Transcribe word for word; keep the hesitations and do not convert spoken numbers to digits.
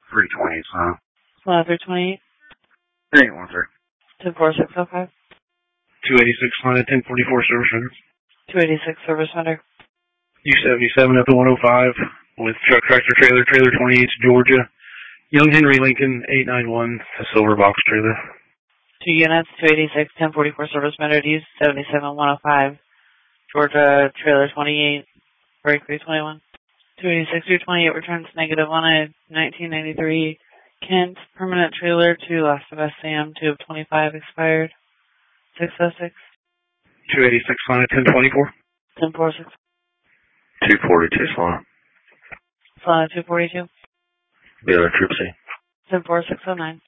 three twenty, son. Slot three twenty-eight. three eighty-one, sir. ten four six oh five. two eighty-six, line ten forty-four, service center. two eighty-six, service center. U seventy-seven up to one oh five with truck, tractor, trailer, trailer twenty-eight, Georgia. Young Henry Lincoln, eight nine one, a silver box trailer. Two units, two eighty-six, ten forty-four, service center, U seventy-seven, one oh five. Georgia, trailer twenty-eight, break three twenty-one. two eighty-six, two twenty-eight, returns negative on a nineteen ninety-three Kent, permanent trailer to Last of Us Sam, two of twenty-five, expired. six oh six. two eighty-six, line ten twenty-four. ten forty-six. two forty-two, slot. Slot two forty-two. The other troop C. ten four six oh nine.